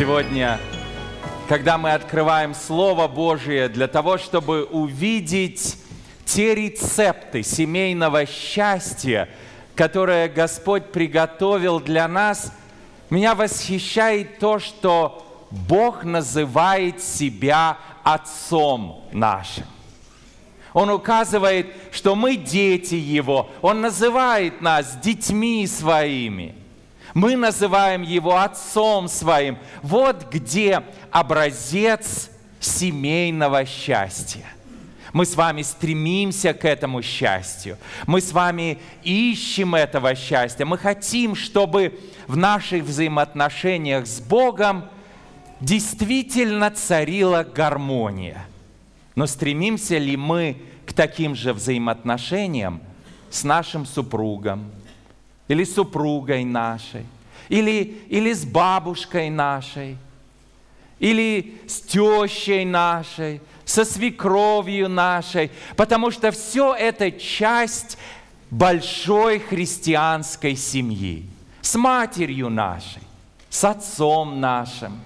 Сегодня, когда мы открываем Слово Божие для того, чтобы увидеть те рецепты семейного счастья, которые Господь приготовил для нас, меня восхищает то, что Бог называет себя Отцом нашим. Он указывает, что мы дети Его. Он называет нас детьми Своими. Мы называем Его Отцом Своим. Вот где образец семейного счастья. Мы с вами стремимся к этому счастью. Мы с вами ищем этого счастья. Мы хотим, чтобы в наших взаимоотношениях с Богом действительно царила гармония. Но стремимся ли мы к таким же взаимоотношениям с нашим супругом, или с супругой нашей, или с бабушкой нашей, или с тещей нашей, со свекровью нашей? Потому что все это часть большой христианской семьи. С матерью нашей, с отцом нашим.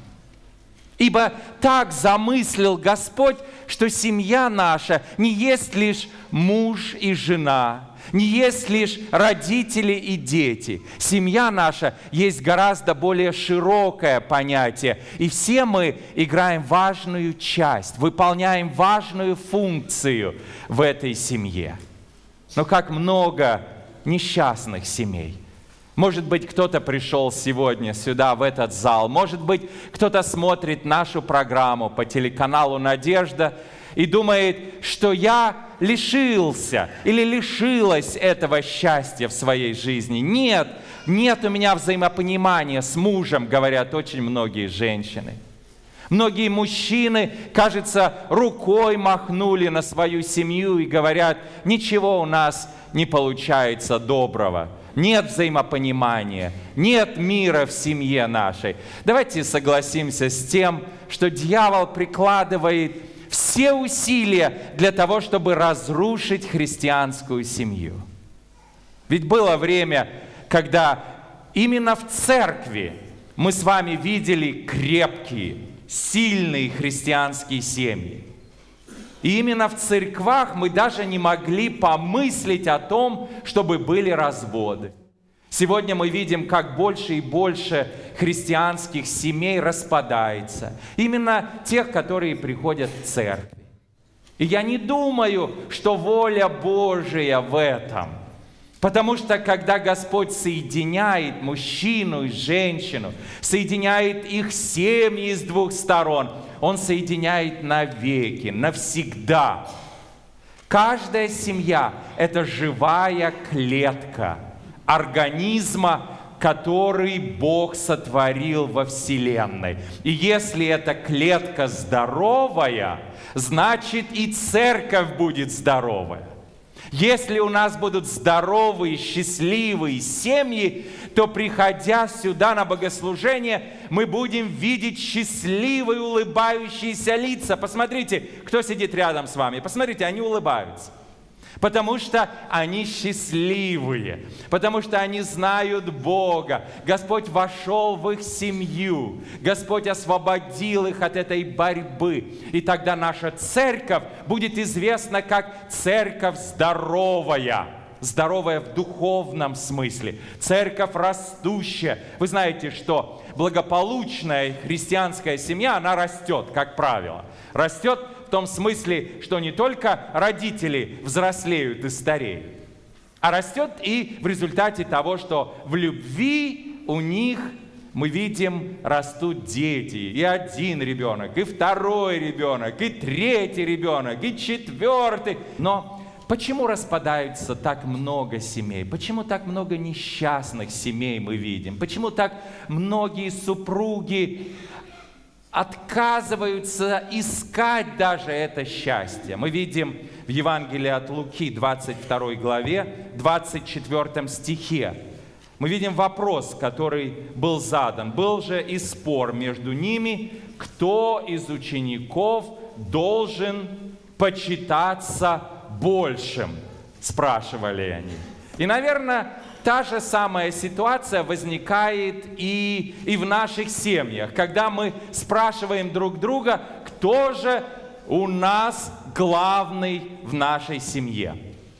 Ибо так замыслил Господь, что семья наша не есть лишь муж и жена, не есть лишь родители и дети. Семья наша есть гораздо более широкое понятие. И все мы играем важную часть, выполняем важную функцию в этой семье. Но как много несчастных семей. Может быть, кто-то пришел сегодня сюда, в этот зал. Может быть, кто-то смотрит нашу программу по телеканалу «Надежда» и думает, что я лишился или лишилась этого счастья в своей жизни. Нет у меня взаимопонимания с мужем, говорят очень многие женщины. Многие мужчины, кажется, рукой махнули на свою семью и говорят, ничего у нас не получается доброго. Нет взаимопонимания, нет мира в семье нашей. Давайте согласимся с тем, что дьявол прикладывает все усилия для того, чтобы разрушить христианскую семью. Ведь было время, когда именно в церкви мы с вами видели крепкие, сильные христианские семьи. И именно в церквах мы даже не могли помыслить о том, чтобы были разводы. Сегодня мы видим, как больше и больше христианских семей распадается. Именно тех, которые приходят в церковь. И я не думаю, что воля Божия в этом. Потому что когда Господь соединяет мужчину и женщину, соединяет их семьи с двух сторон, Он соединяет навеки, навсегда. Каждая семья – это живая клетка организма, который Бог сотворил во Вселенной. И если эта клетка здоровая, значит и церковь будет здоровая. Если у нас будут здоровые, счастливые семьи, то, приходя сюда на богослужение, мы будем видеть счастливые, улыбающиеся лица. Посмотрите, кто сидит рядом с вами. Посмотрите, они улыбаются. Потому что они счастливые, потому что они знают Бога. Господь вошел в их семью, Господь освободил их от этой борьбы. И тогда наша церковь будет известна как церковь здоровая. Здоровая в духовном смысле. Церковь растущая. Вы знаете, что благополучная христианская семья, она растет, как правило. Растет в том смысле, что не только родители взрослеют и стареют, а растет и в результате того, что в любви у них, мы видим, растут дети. И один ребенок, и второй ребенок, и третий ребенок, и четвертый. Но почему распадаются так много семей? Почему так много несчастных семей мы видим? Почему так многие супруги отказываются искать даже это счастье? Мы видим в Евангелии от Луки, 22 главе, 24 стихе. Мы видим вопрос, который был задан. Был же и спор между ними, кто из учеников должен почитаться большим, спрашивали они. И, наверное, та же самая ситуация возникает и в наших семьях, когда мы спрашиваем друг друга, кто же у нас главный в нашей семье.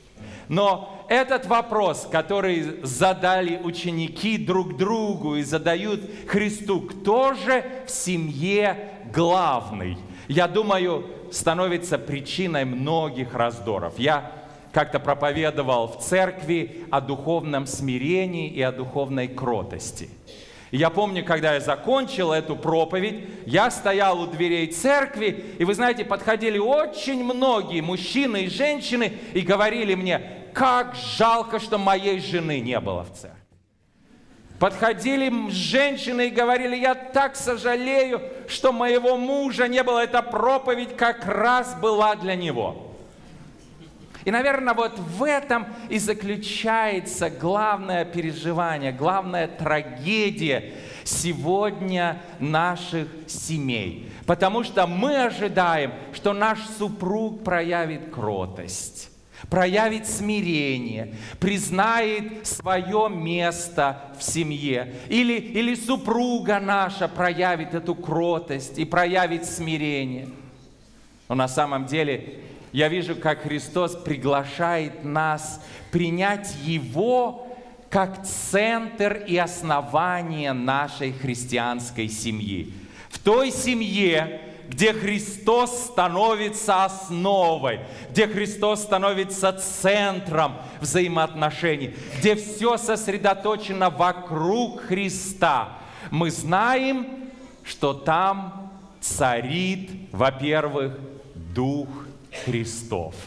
Но этот вопрос, который задали ученики друг другу и задают Христу, кто же в семье главный, я думаю, становится причиной многих раздоров. Я как-то проповедовал в церкви о духовном смирении и о духовной кротости. И я помню, когда я закончил эту проповедь, я стоял у дверей церкви, и вы знаете, подходили очень многие мужчины и женщины и говорили мне, как жалко, что моей жены не было в церкви. Подходили женщины и говорили, я так сожалею, что моего мужа не было. Эта проповедь как раз была для него. И, наверное, вот в этом и заключается главное переживание, главная трагедия сегодня наших семей. Потому что мы ожидаем, что наш супруг проявит кротость, проявит смирение, признает свое место в семье. Или супруга наша проявит эту кротость и проявит смирение. Но на самом деле я вижу, как Христос приглашает нас принять Его как центр и основание нашей христианской семьи. В той семье, где Христос становится основой, где Христос становится центром взаимоотношений, где все сосредоточено вокруг Христа, мы знаем, что там царит, во-первых, Дух Христов.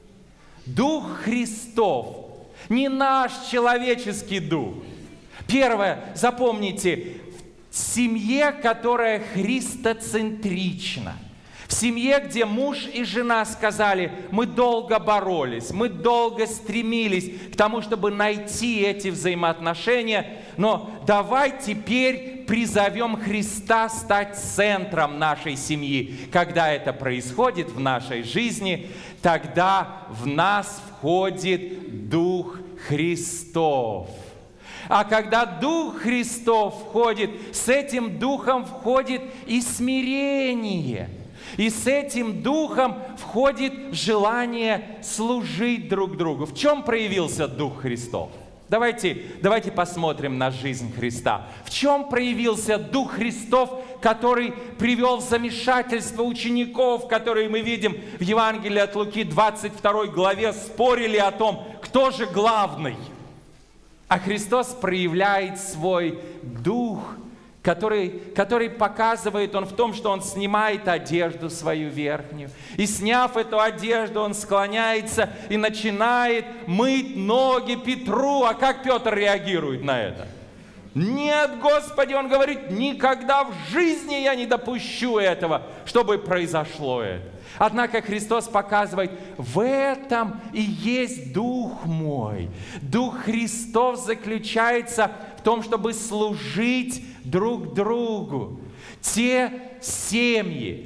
Дух Христов, не наш человеческий дух. Первое, запомните, в семье, которая христоцентрична, в семье, где муж и жена сказали, мы долго боролись, мы долго стремились к тому, чтобы найти эти взаимоотношения, но давай теперь призовем Христа стать центром нашей семьи. Когда это происходит в нашей жизни, тогда в нас входит Дух Христов. А когда Дух Христов входит, с этим Духом входит и смирение. И с этим Духом входит желание служить друг другу. В чем проявился Дух Христов? Давайте посмотрим на жизнь Христа. В чем проявился Дух Христов, который привел в замешательство учеников, которые мы видим в Евангелии от Луки 22 главе, спорили о том, кто же главный. А Христос проявляет свой Дух, который показывает Он в том, что Он снимает одежду свою верхнюю. И сняв эту одежду, Он склоняется и начинает мыть ноги Петру. А как Петр реагирует на это? Нет, Господи, он говорит, никогда в жизни я не допущу этого, чтобы произошло это. Однако Христос показывает, в этом и есть Дух мой. Дух Христов заключается в том, чтобы служить друг другу. Те семьи,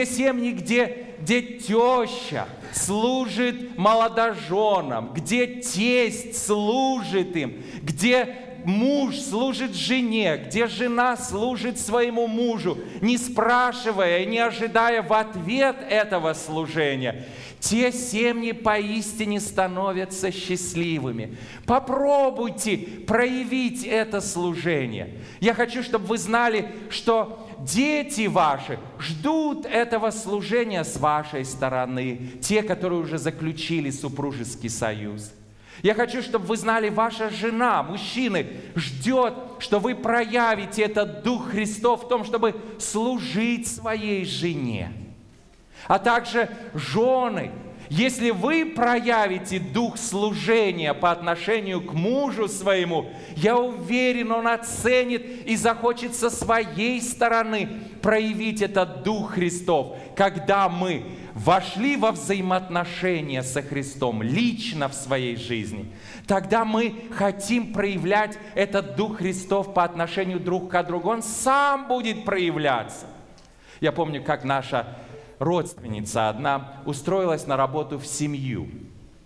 где теща служит молодоженам, где тесть служит им, где муж служит жене, где жена служит своему мужу, не спрашивая и не ожидая в ответ этого служения, те семьи поистине становятся счастливыми. Попробуйте проявить это служение. Я хочу, чтобы вы знали, что дети ваши ждут этого служения с вашей стороны, те, которые уже заключили супружеский союз. Я хочу, чтобы вы знали, ваша жена, мужчины, ждет, что вы проявите этот Дух Христов в том, чтобы служить своей жене. А также жены, если вы проявите дух служения по отношению к мужу своему, я уверен, он оценит и захочет со своей стороны проявить этот Дух Христов, когда мы вошли во взаимоотношения со Христом лично в своей жизни. Тогда мы хотим проявлять этот Дух Христов по отношению друг к другу. Он сам будет проявляться. Я помню, как наша родственница одна устроилась на работу в семью.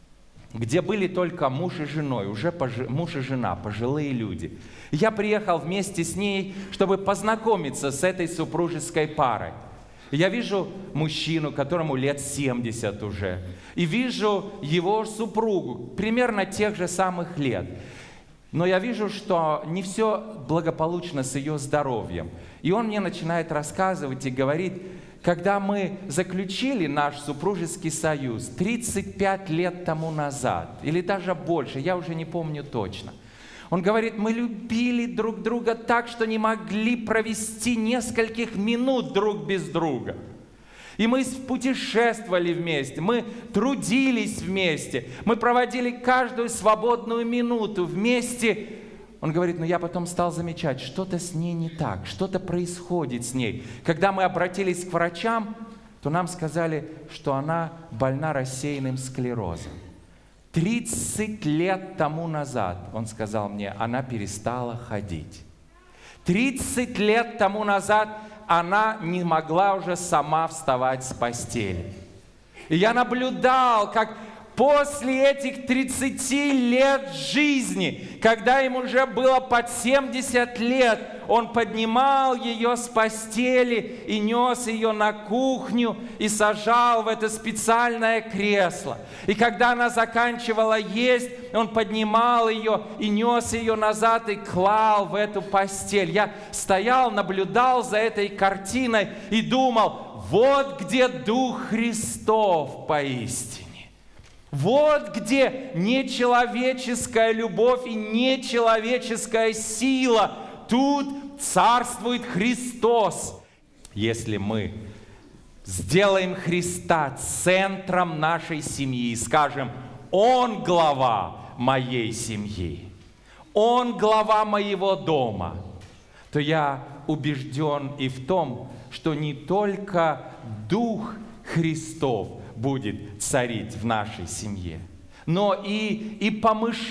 где были только муж и женой, уже муж и жена, пожилые люди. Я приехал вместе с ней, чтобы познакомиться с этой супружеской парой. Я вижу мужчину, которому лет 70 уже, и вижу его супругу, примерно тех же самых лет. Но я вижу, что не все благополучно с ее здоровьем. И он мне начинает рассказывать и говорит: когда мы заключили наш супружеский союз 35 лет тому назад, или даже больше, я уже не помню точно, он говорит, мы любили друг друга так, что не могли провести нескольких минут друг без друга. И мы путешествовали вместе, мы трудились вместе, мы проводили каждую свободную минуту вместе. Он говорит, но я потом стал замечать, что-то с ней не так, что-то происходит с ней. Когда мы обратились к врачам, то нам сказали, что она больна рассеянным склерозом. 30 лет тому назад, он сказал мне, она перестала ходить. 30 лет тому назад она не могла уже сама вставать с постели. И я наблюдал, как после этих 30 лет жизни, когда им уже было под 70 лет, он поднимал ее с постели и нес ее на кухню и сажал в это специальное кресло. И когда она заканчивала есть, он поднимал ее и нес ее назад и клал в эту постель. Я стоял, наблюдал за этой картиной и думал, вот где Дух Христов поистине. Вот где нечеловеческая любовь и нечеловеческая сила. Тут царствует Христос. Если мы сделаем Христа центром нашей семьи и скажем, Он глава моей семьи, Он глава моего дома, то я убежден и в том, что не только Дух Христов будет царить в нашей семье, но и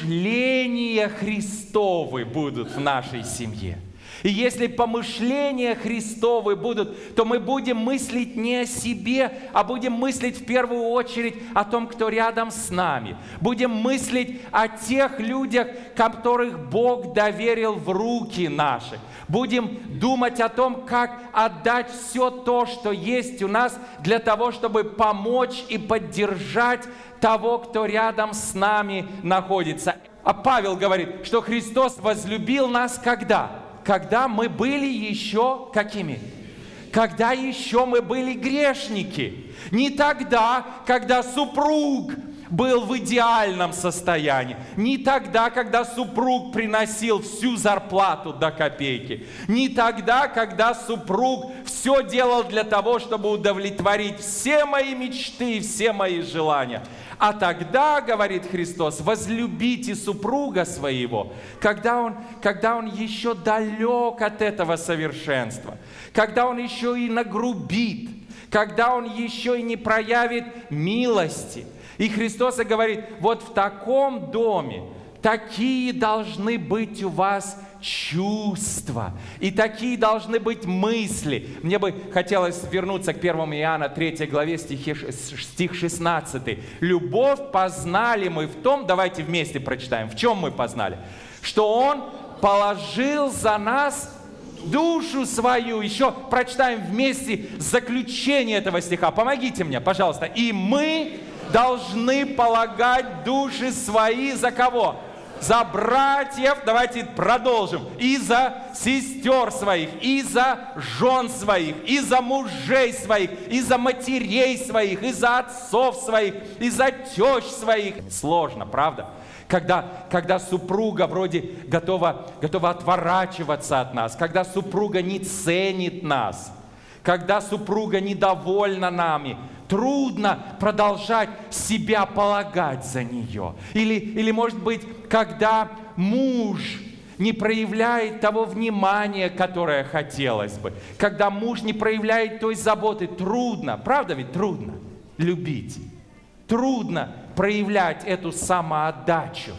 помышления Христовы будут в нашей семье. И если помышления Христовы будут, то мы будем мыслить не о себе, а будем мыслить в первую очередь о том, кто рядом с нами. Будем мыслить о тех людях, которых Бог доверил в руки наши. Будем думать о том, как отдать все то, что есть у нас, для того, чтобы помочь и поддержать того, кто рядом с нами находится. А Павел говорит, что Христос возлюбил нас когда? Когда мы были еще какими? Когда еще мы были грешники. Не тогда, когда супруг был в идеальном состоянии. Не тогда, когда супруг приносил всю зарплату до копейки. Не тогда, когда супруг все делал для того, чтобы удовлетворить все мои мечты, все мои желания. А тогда, говорит Христос, возлюбите супруга своего, когда он еще далек от этого совершенства, когда он еще и нагрубит, когда он еще и не проявит милости. И Христос говорит, вот в таком доме такие должны быть у вас чувства, и такие должны быть мысли. Мне бы хотелось вернуться к 1 Иоанна 3 главе, стих 16. «Любовь познали мы в том», давайте вместе прочитаем, в чем мы познали? Что Он положил за нас душу свою. Еще прочитаем вместе заключение этого стиха. Помогите мне, пожалуйста. «И мы должны полагать души свои» за кого? За братьев, давайте продолжим, и за сестер своих, и за жен своих, и за мужей своих, и за матерей своих, и за отцов своих, и за тещ своих. Сложно, правда? Когда супруга вроде готова отворачиваться от нас, когда супруга не ценит нас, когда супруга недовольна нами, трудно продолжать себя полагать за нее. Или, может быть, когда муж не проявляет того внимания, которое хотелось бы, когда муж не проявляет той заботы, трудно, правда ведь трудно любить, трудно проявлять эту самоотдачу.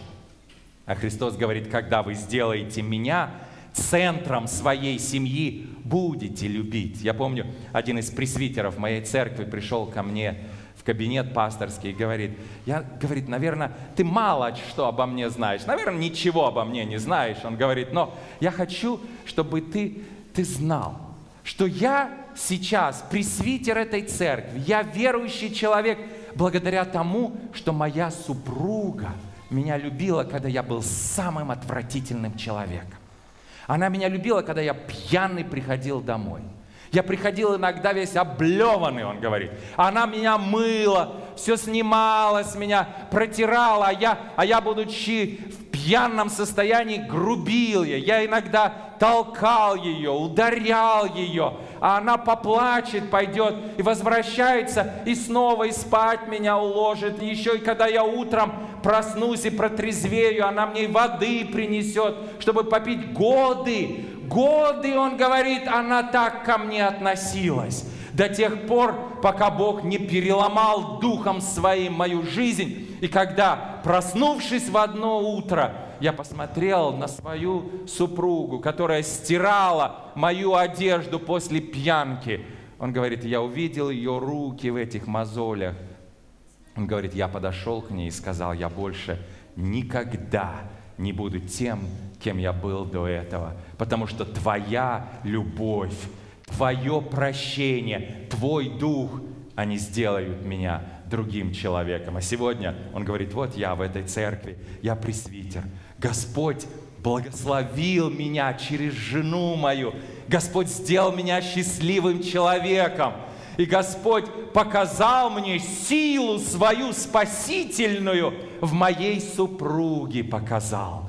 А Христос говорит, когда вы сделаете меня центром своей семьи, будете любить. Я помню, один из пресвитеров моей церкви пришел ко мне в кабинет пасторский и говорит, наверное, ты мало что обо мне знаешь, наверное, ничего обо мне не знаешь. Он говорит, но я хочу, чтобы ты знал, что я сейчас пресвитер этой церкви, я верующий человек, благодаря тому, что моя супруга меня любила, когда я был самым отвратительным человеком. Она меня любила, когда я пьяный приходил домой. Я приходил иногда весь облеванный, он говорит. Она меня мыла, все снимала с меня, протирала, а я, будучи в пьяном состоянии, грубил ей. Я иногда толкал ее, ударял ее, а она поплачет, пойдет и возвращается, и снова и спать меня уложит. И еще и когда я утром проснусь и протрезвею, она мне воды принесет, чтобы попить. Годы, он говорит, она так ко мне относилась. До тех пор, пока Бог не переломал духом своим мою жизнь. И когда, проснувшись в одно утро, я посмотрел на свою супругу, которая стирала мою одежду после пьянки. Он говорит, я увидел ее руки в этих мозолях. Он говорит, я подошел к ней и сказал, я больше никогда не буду тем, кем я был до этого, потому что твоя любовь, твое прощение, твой дух, они сделают меня другим человеком. А сегодня он говорит, вот я в этой церкви, я пресвитер. Господь благословил меня через жену мою. Господь сделал меня счастливым человеком. И Господь показал мне силу свою спасительную в моей супруге показал.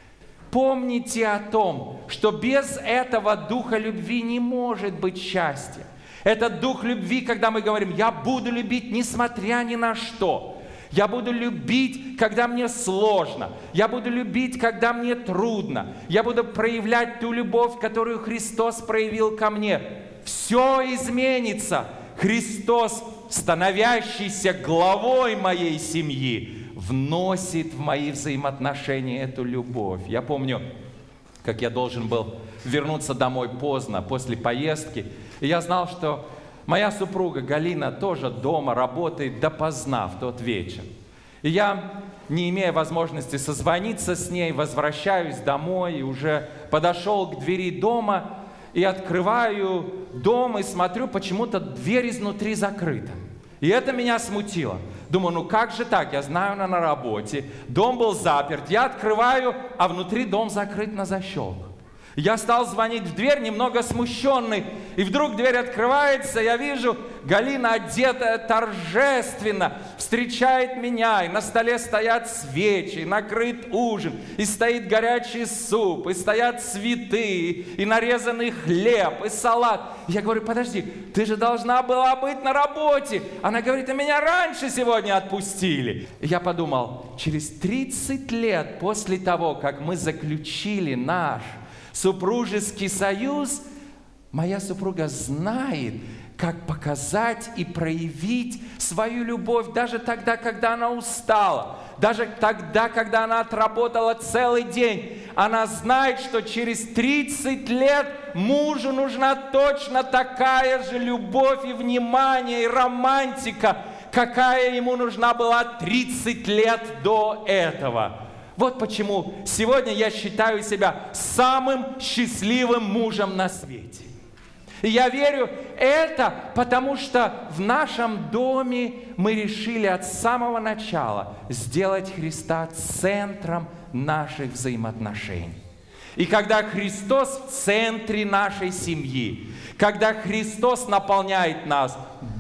Помните о том, что без этого духа любви не может быть счастья. Это дух любви, когда мы говорим, я буду любить несмотря ни на что. Я буду любить, когда мне сложно. Я буду любить, когда мне трудно. Я буду проявлять ту любовь, которую Христос проявил ко мне. Все изменится. Христос, становящийся главой моей семьи, вносит в мои взаимоотношения эту любовь. Я помню, как я должен был вернуться домой поздно, после поездки. И я знал, что моя супруга Галина тоже дома работает допоздна в тот вечер. И я, не имея возможности созвониться с ней, возвращаюсь домой и уже подошел к двери дома и открываю дом и смотрю, почему-то дверь изнутри закрыта. И это меня смутило. Думаю, ну как же так? Я знаю, она на работе. Дом был заперт. Я открываю, а внутри дом закрыт на защелку. Я стал звонить в дверь, немного смущенный. И вдруг дверь открывается, я вижу, Галина, одетая торжественно, встречает меня. И на столе стоят свечи, и накрыт ужин, и стоит горячий суп, и стоят цветы, и нарезанный хлеб, и салат. Я говорю, подожди, ты же должна была быть на работе. Она говорит, а меня раньше сегодня отпустили. И я подумал, через 30 лет после того, как мы заключили наш супружеский союз, моя супруга знает, как показать и проявить свою любовь даже тогда, когда она устала, даже тогда, когда она отработала целый день. Она знает, что через 30 лет мужу нужна точно такая же любовь и внимание, и романтика, какая ему нужна была 30 лет до этого. Вот почему сегодня я считаю себя самым счастливым мужем на свете. И я верю, это потому что в нашем доме мы решили от самого начала сделать Христа центром наших взаимоотношений. И когда Христос в центре нашей семьи, когда Христос наполняет нас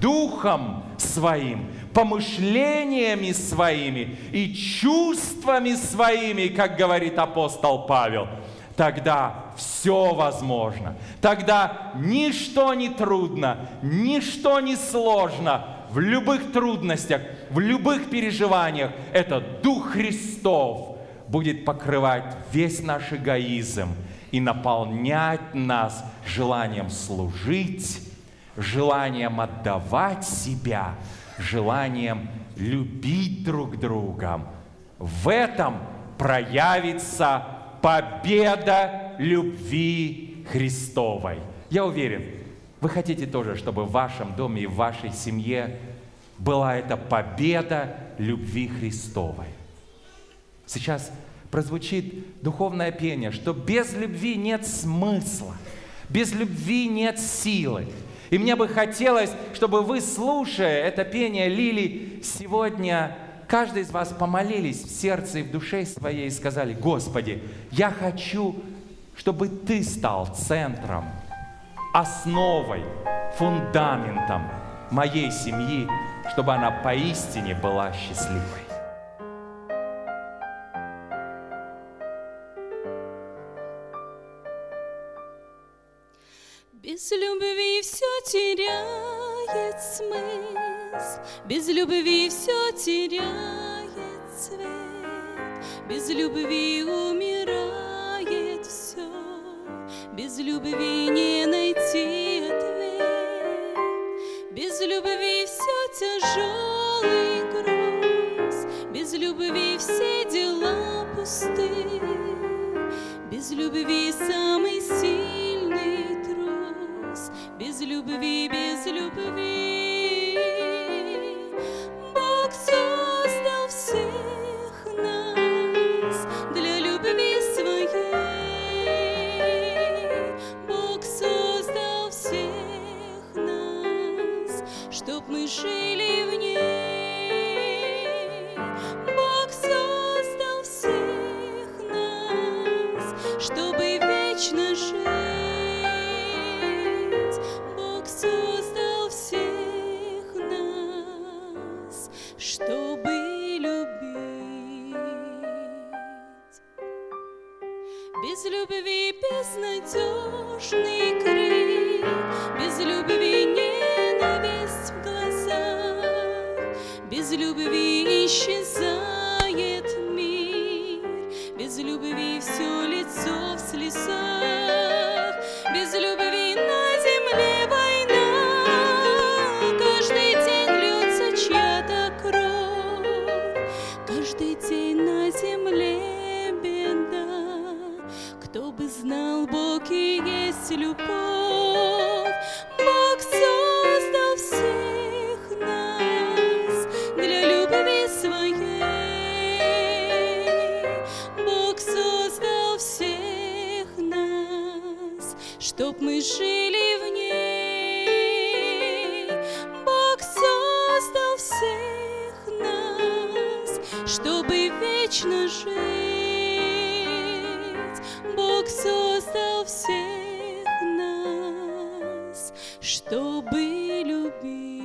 Духом Своим, помышлениями своими и чувствами своими, как говорит апостол Павел, тогда все возможно. Тогда ничто не трудно, ничто не сложно. В любых трудностях, в любых переживаниях этот Дух Христов будет покрывать весь наш эгоизм и наполнять нас желанием служить, желанием отдавать себя, желанием любить друг друга. В этом проявится победа любви Христовой. Я уверен, вы хотите тоже, чтобы в вашем доме и в вашей семье была эта победа любви Христовой. Сейчас прозвучит духовное пение, что без любви нет смысла, без любви нет силы. И мне бы хотелось, чтобы вы, слушая это пение лилий, сегодня каждый из вас помолились в сердце и в душе своей и сказали: Господи, я хочу, чтобы Ты стал центром, основой, фундаментом моей семьи, чтобы она поистине была счастливой. Без любви все теряет смысл, без любви все теряет цвет, без любви умирает все, без любви не найти ответ, без любви все тяжелый груз, без любви все дела пусты, без любви самый сильный трус, без любви, без любви. Бог создал всех нас для любви своей. Бог создал всех нас, чтоб мы жили в ней. Бог создал всех нас, чтобы вечно жить. Бог создал всех нас, чтобы любить. Без любви безнадежный крик, без любви ненависть в глазах, без любви исчезает мир, без любви все лицо в слезах, без любви на земле война, каждый день льется чья-то кровь, каждый день на земле беда. Кто бы знал, Бог и есть любовь. Бог создал всех нас для любви своей. Бог создал всех нас, чтоб мы жили в ней. Бог создал всех нас, чтобы вечно жить. Бог создал всех нас, чтобы любить.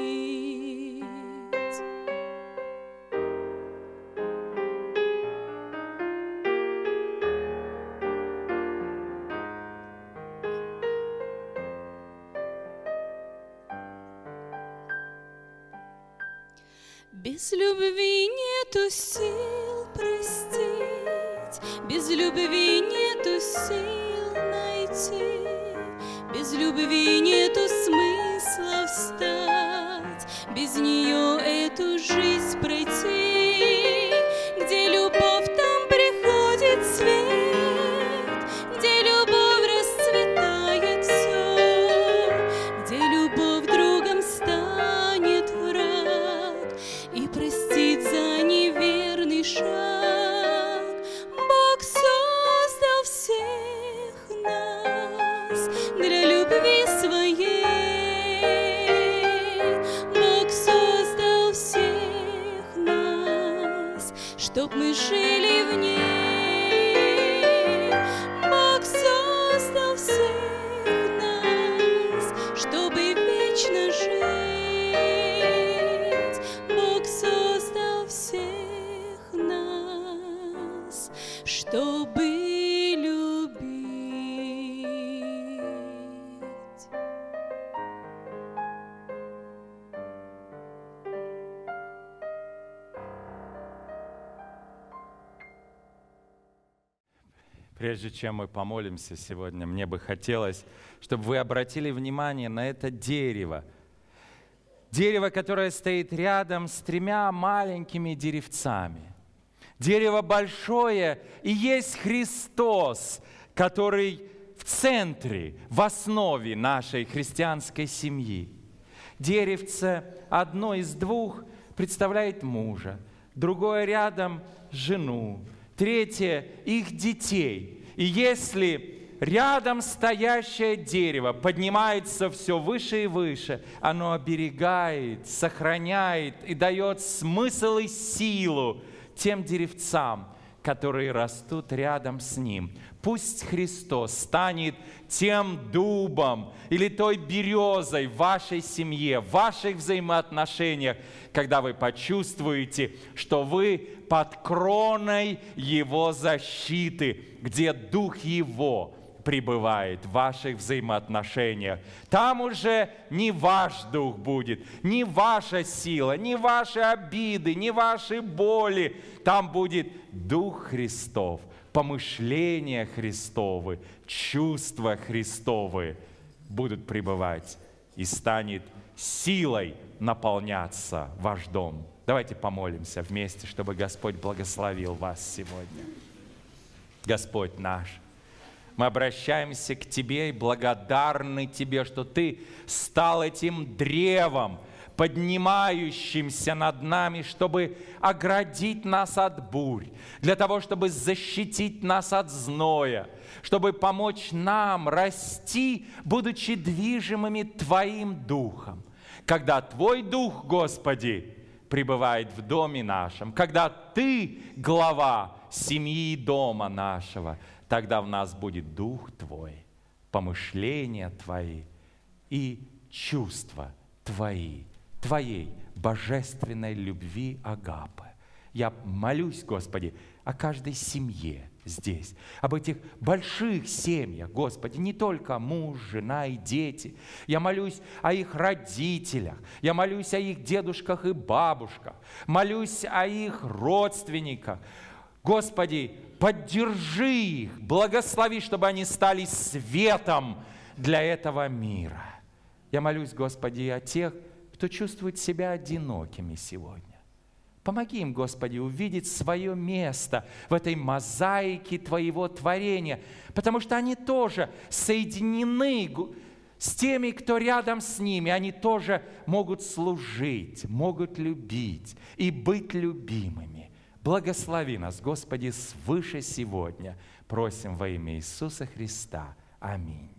Без любви нету сил простить, без любви нету сил найти, без любви нету смысла встать, без нее эту жизнь пройти. Где любовь, там приходит свет, где любовь расцветает все, где любовь другом станет враг и простит за неверный шаг. Бог создал всех нас для любви своей. Бог создал всех нас, чтоб мы жили в ней. Бог создал всех нас, чтобы вечно жить. Бог создал всех нас, чтобы любить. Прежде чем мы помолимся сегодня, мне бы хотелось, чтобы вы обратили внимание на это дерево. Дерево, которое стоит рядом с 3 маленькими деревцами. Дерево большое, и есть Христос, который в центре, в основе нашей христианской семьи. Деревце одно из двух представляет мужа, другое рядом жену, третье их детей. И если рядом стоящее дерево поднимается все выше и выше, оно оберегает, сохраняет и дает смысл и силу тем деревцам, которые растут рядом с ним. Пусть Христос станет тем дубом или той березой в вашей семье, в ваших взаимоотношениях, когда вы почувствуете, что вы под кроной Его защиты, где Дух Его пребывает в ваших взаимоотношениях. Там уже не ваш дух будет, не ваша сила, не ваши обиды, не ваши боли. Там будет Дух Христов, помышления Христовы, чувства Христовы будут пребывать, и станет силой наполняться ваш дом. Давайте помолимся вместе, чтобы Господь благословил вас сегодня. Господь наш, мы обращаемся к Тебе и благодарны Тебе, что Ты стал этим древом, поднимающимся над нами, чтобы оградить нас от бурь, для того, чтобы защитить нас от зноя, чтобы помочь нам расти, будучи движимыми Твоим Духом. Когда Твой Дух, Господи, пребывает в доме нашем, когда Ты глава семьи и дома нашего, тогда в нас будет Дух Твой, помышления Твои и чувства Твои, Твоей божественной любви агапы. Я молюсь, Господи, о каждой семье здесь, об этих больших семьях, Господи, не только муж, жена и дети. Я молюсь о их родителях, я молюсь о их дедушках и бабушках, молюсь о их родственниках. Господи, поддержи их, благослови, чтобы они стали светом для этого мира. Я молюсь, Господи, о тех, кто чувствует себя одинокими сегодня. Помоги им, Господи, увидеть свое место в этой мозаике Твоего творения, потому что они тоже соединены с теми, кто рядом с ними. Они тоже могут служить, могут любить и быть любимыми. Благослови нас, Господи, свыше сегодня. Просим во имя Иисуса Христа. Аминь.